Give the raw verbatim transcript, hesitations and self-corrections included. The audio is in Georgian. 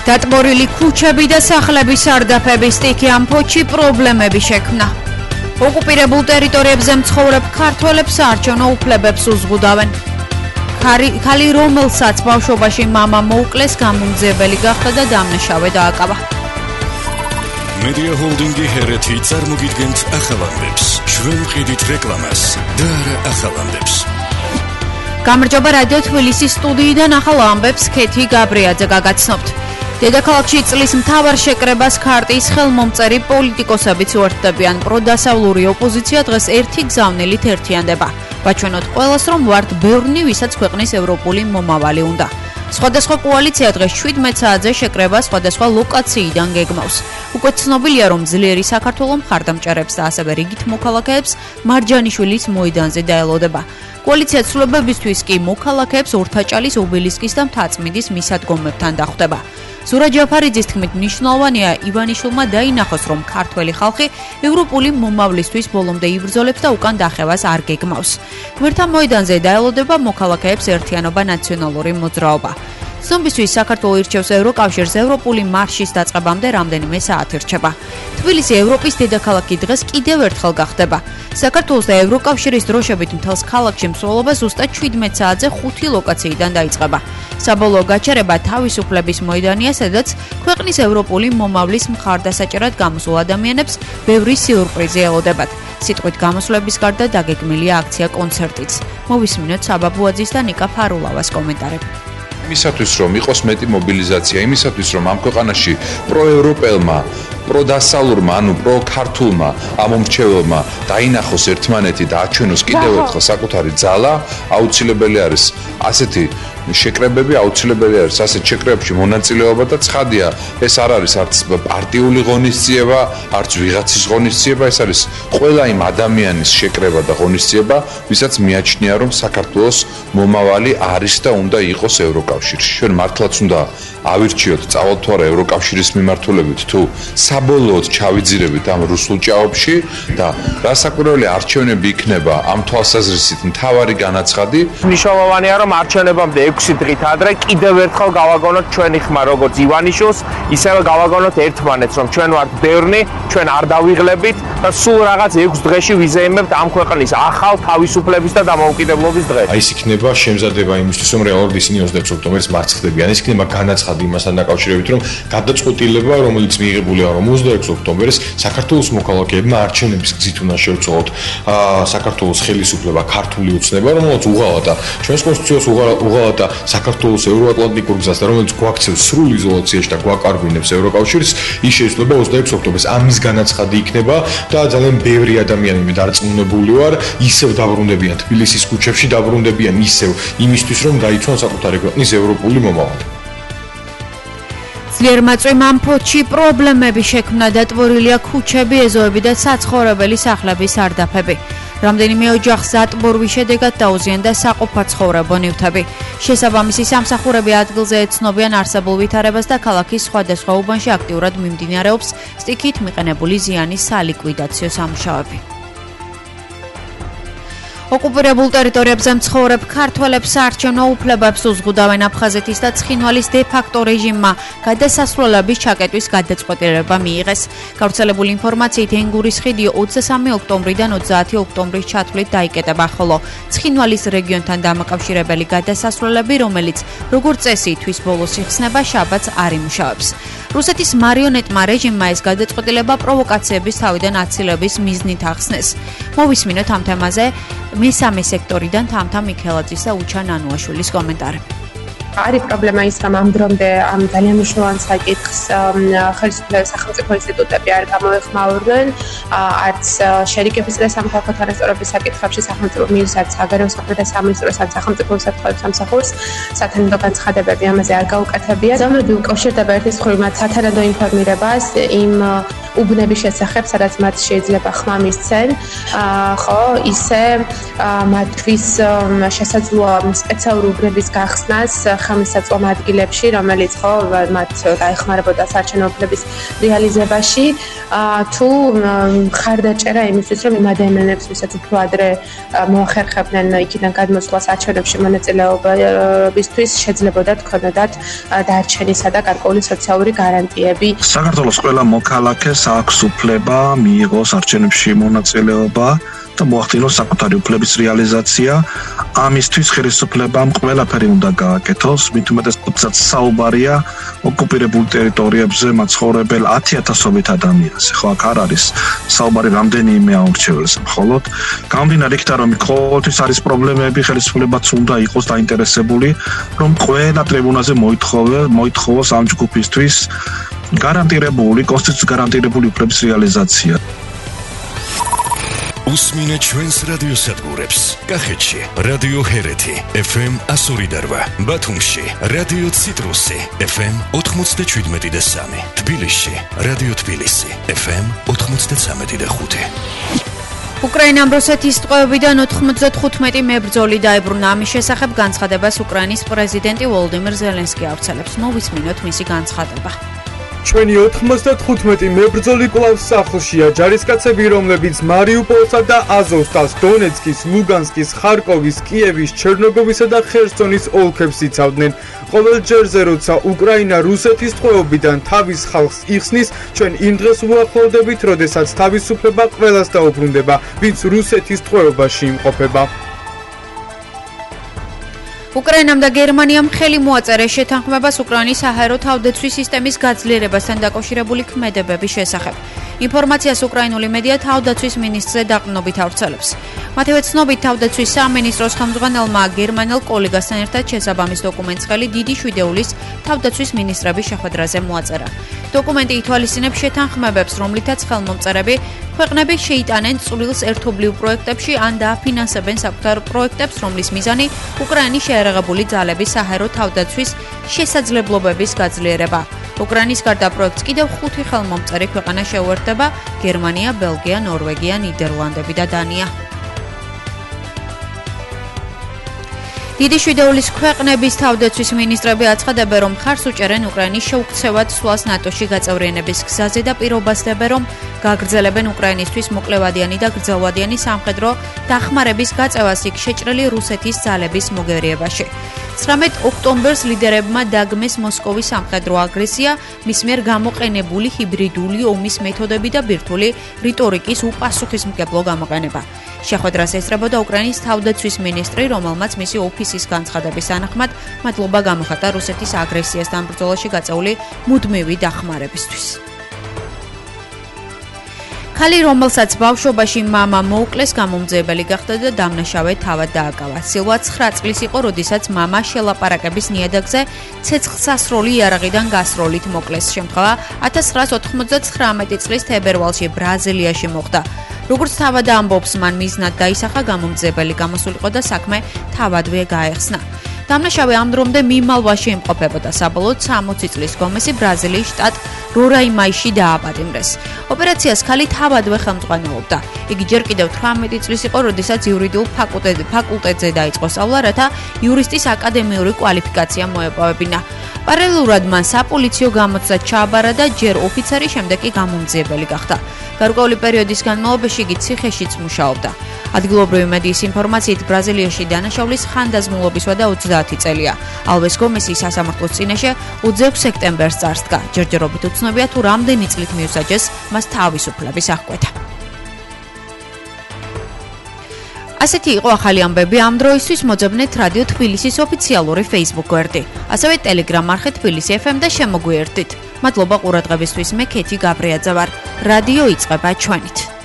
დატბორილი ქუჩები და სახლების სარდაფების სტიქი ამ ფოთში პრობლემები შექმნა. ოკუპირებულ ტერიტორიებზე მცხოვრებ ქართველებს საარჩევნო უფლებებს უზღუდავენ. ქალი, რომელსაც ბავშვობაში მამა მოუკლეს, გამომძიებელი გახდა და დამნაშავე დააკავა. Media Holding-ი ჰერეთი წარმოგიდგენთ ახალამდებს. ჩვენ ვყიდით რეკლამას და არა ახალამდებს. გამარჯობა რადიო თბილისის სტუდიიდან ახალ ამბებს ქეთი გაბრიაძე გაგაცნობთ. დედაქალაქში წლის მთავარ შეკრებას ქარტიის ხელმომწერი პოლიტიკოსებიც უერთდებიან. პროდასავლური ოპოზიცია დღეს ერთი გზავნილით ერთიანდება. ვაჩვენოთ ყველას, რომ ვართ ბევრნი, ვისაც ქვეყნის ევროპული მომავალი უნდა. სხვადასხვა კოალიცია დღეს შვიდმეტ საათზე შეკრებას სხვადასხვა ლოკაციიდან გეგმავს. უკვე ცნობილია, რომ ძლიერი საქართველო მხარდამჭერებს და ასევე რიგით მოქალაქეებს მარჯანიშვილის მოედანზე დაელოდება. კოალიცია ცვლილებებისთვის კი მოქალაქეებს ორთაჭალის, ობელისკის და მთაწმინდის მისადგომებთან დახვდება. ზურაბ ჯაფარიძის თქმით, მნიშვნელოვანია ივანიშვილმა დაინახოს, რომ ქართველი ხალხი ევროპული მომავლისთვის ბოლომდე იბრძოლებს და უკან დახევას არ გეგმავს. ღმერთთან მოედანზე დაელოდება მოქალაქეებს ერთიანობა ნაციონალური მოძრაობა. ცნობისთვის საქართველო ირჩევს ევროკავშირს ევროპული მარშის დაწყებამდე რამდენიმე საათი რჩება. თბილისი ევროპის დედაქალაქი დღეს კიდევ ერთხელ გახდება. საქართველოს და ევროკავშირის დროშებით მთელს ქალაქში მსვლელობა ზუსტად შვიდმეტ საათზე ხუთი ლოკაციიდან დაიწყება. საბოლოო გაჩერება თავისუფლების მოედანია, სადაც ქვეყნის ევროპული მომავლის მხარდასაჭერად გამოსულ ადამიანებს ბევრი სიურპრიზი ელოდებათ. სიტყვით გამოსვლების გარდა დაგეგმილია აქცია კონცერტიც. მოვისმინოთ საბა ბუაძის და ნიკა ფარულავას კომენტარები. იმისათვის რომ იყოს მეტი მობილიზაცია, იმისათვის რომ ამ ქვეყანაში პროევროპელმა, პროდასავლურმა, ანუ პროქართულმა ამომრჩეველმა დაინახოს ერთმანეთი და აჩვენოს კიდევ ერთხელ საკუთარი ძალა, აუცილებელი არის ასეთი შეკრებები, აუცილებელი არის ასეთ შეკრებებში მონაწილეობა და ცხადია, ეს არ არის არც პარტიული ღონისძიება, არც ვიღაცის ღონისძიება, ეს არის ყველა იმ ადამიანის შეკრება და ღონისძიება, ვისაც მიაჩნია, რომ საქართველოს მომავალი არის და უნდა იყოს ევროკავშირში. ჩვენ მართლაც უნდა ავირჩიოთ, წავალთ თუ არა ევროკავშირის მიმართულებით თუ საბოლოოდ ჩავიძირებით ამ რუსულ ჭაობში და რასაკვირველია არჩევნები იქნება ამ თვალსაზრისით მთავარი განაცხადი. მნიშვნელოვანია, რომ არჩევნებამდე ექვსი დღით ადრე კიდევ ერთხელ გავაგონოთ ჩვენი ხმა როგორც ივანიშვილს, ისევე გავაგონოთ ერთმანეთს, რომ ჩვენ ვართ ბევრნი, ჩვენ არ დავიღლებით და სულ რაღაც ექვს დღეში ვიზეიმებთ ამ ქვეყნის ახალ თავისუფლების და დამოუკიდებლობის დღეს. აი ეს იქნება შემზადება იმისთვის, რომ რეალურად ისინი ოცდაექვსი ოქტომბერს მარცხდებიან. ეს იქნება განაცხადი იმასთან დაკავშირებით, რომ გადაწყვეტილება, რომელიც მიიღებულია, რომ ოცდაექვსი ოქტომბერს საქართველოს მოქალაქეებმა არჩევნების გზით უნდა შევწოვოთ საქართველოს ხელისუფლება, ქართული ოცნება, რომელიც უღალატა ჩვენს კონსტიტუციას უღალატა საქართველოს ევროატლანტიკურ გზას და რომელიც გვაქცევს სრულ იზოლაციაში და გვაკარგვინებს ევროკავშირს, ის შეიძლება ოცდაექვსი ოქტომბერს ამის განაცხადი იქნება და ძალიან ბევრი ადამიანი დარწმუნებული ვარ, ისევ დაბრუნდებიან თბილისის ქუჩებში, დაბრუნდებიან ისევ იმისთვის, რომ გაიცნონ საკუთარი ქვეყნის ევროპული მომავალი. ძლიერმა წვიმ ამ ფოთში პრობლემები შექმნა, დატბორილია ქუჩები, ეზოები და საცხოვრებელი სახლების სარდაფები. რამდენიმე ოჯახს დატბორვის შედეგად დაუზიანდა საყოფა ცხოვრებო ნივთები. შესაბამისი სამსახურები ადგილზე ეცნობიან არსებულ ვითარებას და ქალაქის სხვადასხვა უბანში აქტიურად მიმდინარეობს სტიქით მიყენებული ზიანის სალიკვიდაციო სამუშაოები. ოკუპირებულ ტერიტორიებზე მცხოვრებ ქართველებს საარჩევნო უფლებებს უზღუდავენ. აფხაზეთის და ცხინვალის დე-ფაქტო რეჟიმმა გადასასვლელების ჩაკეტვის გადაწყვეტილება მიიღეს. გავრცელებული ინფორმაციით ენგურის ხიდი ოცდასამი ოქტომბრიდან ოცდაათი ოქტომბრის ჩათვლით დაიკეტება, ხოლო ცხინვალის რეგიონთან დამაკავშირებელი გადასასვლელები, რომელიც როგორც წესი თვის ბოლოს იხსნება, შაბათს არ იმუშავებს. რუსეთის მარიონეტმა რეჟიმმა ეს გადაწყვეტილება პროვოკაციების თავიდან აცილების მიზნით ახსნეს. მოვისმინოთ ამ თემაზე მესამე სექტორიდან თამთა მიქელაძის და უჩა ნანუაშვილის კომენტარები. არის პრობლემა ის, რომ ამ დრომდე ამ ძალიან მნიშვნელოვან საკითხს ხელისუფლების სახელმწიფო ინსტიტუტები არ გამოეხმაურნენ, არც შერიგებისა და სამოქალაქო თანასწორობის საკითხებში სახელმწიფო მინისტრს, საგარეო საქმეთა სამინისტროს, არც სახელმწიფო უსაფრთხოების სამსახურს სათანადო განცხადებები ამაზე არ გაუკეთებია. ზამთრობით უკავშირდება ერთის მხრივ მათ სათანადო ინფორმირებას იმ უბნების შესახებ, სადაც მათ შეიძლება ხმა მისცენ, ხო, ისე მათთვის შესაძლოა სპეციალური უბნების გახსნას ხელმისაწვდომ ადგილებში, რომელიც ხო მათ დაეხმარებოდა საარჩევნოების რეალიზებაში, თუ ხარდაჭერა იმისთვის, რომ იმ ადამიანებს, ვისაც უფრო ადრე მოახერხებდნენ იქიდან გადმოსვლა საარჩევნებში მონაწილეობისთვის, შეძლებოდათ ქონოდათ დარჩენისა და გარკვეული სოციალური გარანტიები. საქართველოს ყველა მოქალაქეს აქვს უფლება მიიღოს არჩევნებში მონაწილეობა და მოახდინოს საკუთარი უფლების რეალიზაცია. ამისთვის ხელისუფლებამ ყველაფერი უნდა გააკეთოს, მით უმეტეს თუმცა საუბარია ოკუპირებულ ტერიტორიებზე მაცხოვრებელ ათიათასობით ადამიანს. ხო, აქ არ არის საუბარი რამდენიმე აურჩეველს, მხოლოდ გამომდინარე იქიდან, რომ ყოველთვის არის პრობლემები, ხელისუფლებაც უნდა იყოს დაინტერესებული, რომ ყველა ტრიბუნაზე მოითხოვე, მოითხოვოს ამ ჯგუფისთვის გარანტირებული, კონსტიტუციით გარანტირებული უფლების რეალიზაცია. უსმინე ჩვენს რადიოსადგურებს. კახეთში რადიო ჰერეთი ეფ ემ one oh eight, ბათუმში რადიო ციტრუსი ეფ ემ ninety-seven და three, თბილისში რადიო თბილისი ეფ ემ ninety-three და five. უკრაინამ რუსეთის ტყვეობიდან ninety-five მებრძოლი დაებრუნა. ამის შესახებ განცხადებას უკრაინის პრეზიდენტი ვოლოდიმირ ზელენსკი ავრცელებს. მოვისმინოთ მისი განცხადება. ჩვენი ninety-five მებრძოლი კვლავ სახლშია. ჯარისკაცები, რომლებიც მარიუპოლსა და აზოვსტალს, დონეცკის, ლუგანსკის, ხარკოვის, კიევის, ჩერნოგოვისა და ხერსონის ოლქებს იცავდნენ. ყოველ ჯერზე, როცა უკრაინა რუსეთის ტყვეობიდან თავის ხალხს იხსნის, ჩვენ იმ დღეს უახლოვდებით, როდესაც თავისუფლება ყველას დაუბრუნდება, ვინც რუსეთის ტყვეობაში იმყოფება. უკრაინამ და გერმანიამ ხელი მოაწერეს შეთანხმებას უკრაინის საჰაერო თავდაცვის სისტემის გაძლიერებასთან დაკავშირებული ქმედებების შესახებ. ინფორმაციას უკრაინული მედია თავდაცვის მინისტრზე დაყრდნობით ავრცელებს. მათივე ცნობით, თავდაცვის სამინისტროს ხელმძღვანელმა გერმანელ კოლეგასთან ერთად შესაბამის დოკუმენტს ხელი დიდი შვიდეულის თავდაცვის მინისტრების შეხვედრაზე მოაწერა. დოკუმენტი ითვალისწინებს შეთანხმებებს, რომლითაც ხელმომწერები ქვეყნები შეიტანენ წვრილს ერთობლივ პროექტებში ან დააფინანსებენ საკუთარ პროექტებს, რომლის მიზანი უკრაინის შეერაღებული ძალების საჰაერო თავდაცვის შესაძლებლობების გაძლიერება. უკრაინის გარდა პროექტს კიდევ ხუთი ხელმომწერი ქვეყანა შეუერთდება: გერმანია, ბელგია, ნორვეგია, ნიდერლანდები და დანია. დიდი შვიდეულის ქვეყნების თავდაცვის მინისტრები აცხადებენ, რომ მხარს უჭერენ უკრაინის შეუქცევად სვლას ნატოში გაწევრიანების გზაზე და პირობასდებენ, რომ გაგრძელებენ უკრაინისთვის მოკლევადიანი და გრძელვადიანი სამხედრო დახმარების გაწევას იქ შეჭრილი რუსეთის ძალების მოგერიებაში. ცხრამეტ ოქტომბერს ლიდერებმა დაგმეს მოსკოვის სამხედრო აგრესია, მის მიერ გამოყენებული ჰიბრიდული ომის მეთოდები და ბირთვული რიტორიკის უპასუხისმგებლო გამოყენება. შეხვედრას ესწრებოდა უკრაინის თავდაცვის მინისტრი, რომელმაც მისი ოფისის განცხადების თანახმად მადლობა გამოხატა რუსეთის აგრესიასთან ბრძოლაში გაწეული მუდმივი დახმარებისთვის. ხალი, რომელსაც ბავშვობაში მამა მოუკლეს, გამომძიებელი გახდა და დამნაშავე თავად დააკავა. სილვა ცხრა წლის იყო, როდესაც მამა შელაპარაკების ნიადაგზე ცეცხლსასროლი იარაღიდან გასროლით მოკლეს. შემთხვევა one thousand nine hundred ninety-nine წლის თებერვალში ბრაზილიაში მოხდა. როგორც თავად ამბობს, მან მიზნად დაისახა გამომძიებელი გამოსულიყო და საქმე თავადვე გაეხსნა. დამნაშავე ამ დრომდე მიმალვაში იმყოფებოდა. საბოლოოდ sixty წლის გომესი ბრაზილიის შტატ რორაიმაიში დააპატიმრეს. ოპერაციას ხალი თავადვე ხელმძღვანელობდა. იგი ჯერ კიდევ eighteen წლის იყო, როდესაც იურიდიულ ფაკულტეტზე დაიწყო სწავლა, რათა იურისტის აკადემიური კვალიფიკაცია მოეპოვებინა. პარალელურად მან საპოლიციო გამოცდა ჩააბარა და ჯერ ოფიცერი, შემდეგ კი გამომძიებელი გახდა. გარკვეული პერიოდის განმავლობაში იგი ციხეშიც მუშაობდა. ადგილობრივი მედიის ინფორმაციით, ბრაზილიაში დანაშაულის ხანდაზმულობის ვადა twenty წელია. ალვეს გომესი სასამართლოს წინაშე twenty-six სექტემბერს წარსდგა. ჯერჯერობით უცნობია, თუ რამდენი წლით მიუსაჯეს მას თავისუფლების აღკვეთა. ასეთი იყო ახალი ამბები ამ დროისთვის. მოძებნეთ რადიო თბილისის ოფიციალური Facebook გვერდი, ასევე Telegram არხი თბილისი ეფ ემ და შემოგვიერთდით. მადლობა ყურადღებისთვის. მე ქეთი გაბრიაძე ვარ. რადიო იწყება ჩვენით.